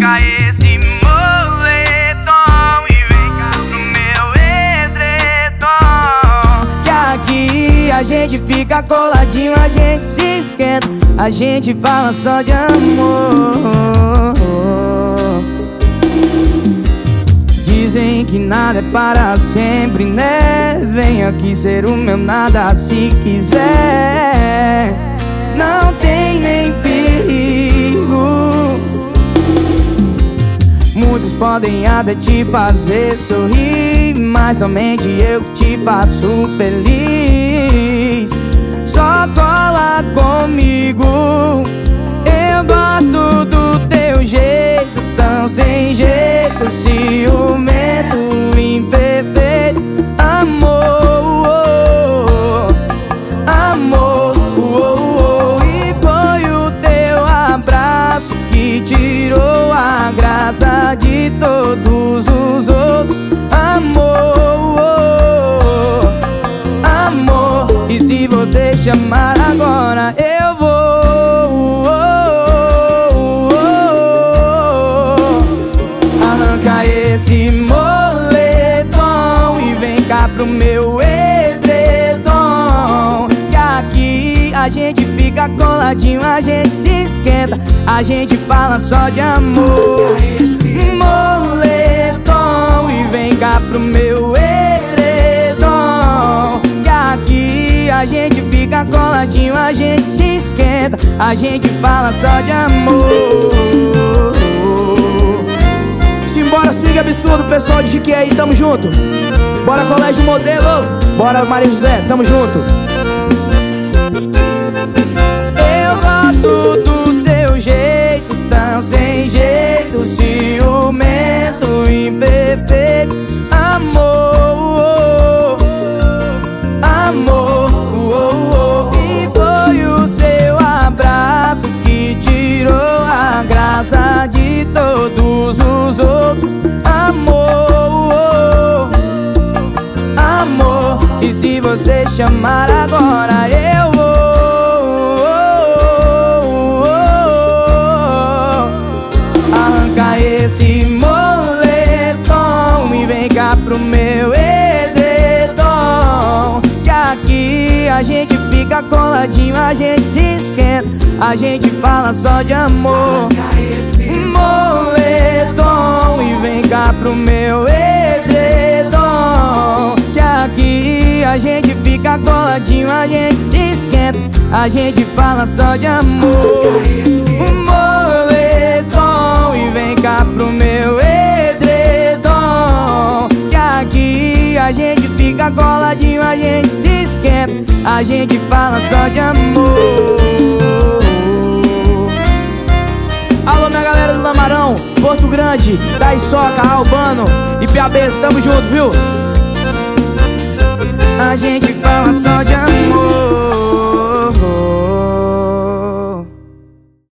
Arranca esse moletom e vem cá pro meu edredom, que aqui a gente fica coladinho, a gente se esquenta, a gente fala só de amor. Dizem que nada é para sempre, né? Vem aqui ser o meu nada se quiser. Não tem nem perigo. Muitos podem até te fazer sorrir, mas somente eu que te faço feliz. Só cola comigo. Eu gosto do teu jeito, tão sem jeito, ciumento, imperfeito. Amor, amor, e foi o teu abraço que tirou a graça de todos os outros. Amor, amor, e se você chamar agora eu vou. Arranca esse moletom e vem cá pro meu edredom, que aqui a gente fica coladinho, a gente se esquenta, a gente fala só de amor. Moletom e vem cá pro meu edredom, que aqui a gente fica coladinho, a gente se esquenta, a gente fala só de amor. Simbora, swing absurdo, pessoal de Jique aí, tamo junto. Bora Colégio Modelo, bora Maria José, tamo junto. Eu gosto do seu jeito, tão sem jeito, ciumento, imperfeito. Amor, amor, e foi o seu abraço que tirou a graça de todos os outros. Amor, amor, e se você chamar agora eu vou. Arranca esse moletom e vem cá pro meu edredom, que aqui a gente fica coladinho, a gente se esquenta, a gente fala só de amor. Moletom e vem cá pro meu edredom, que aqui a gente fica coladinho, a gente se esquenta, a gente fala só de amor. Moletom e vem cá pro meu edredom, que aqui a gente fica coladinho, a gente se esquenta, a gente fala só de amor. Alô, minha galera do Lamarão, Porto Grande, Caiçoca, Albano e Piabeiro, tamo junto, viu? A gente fala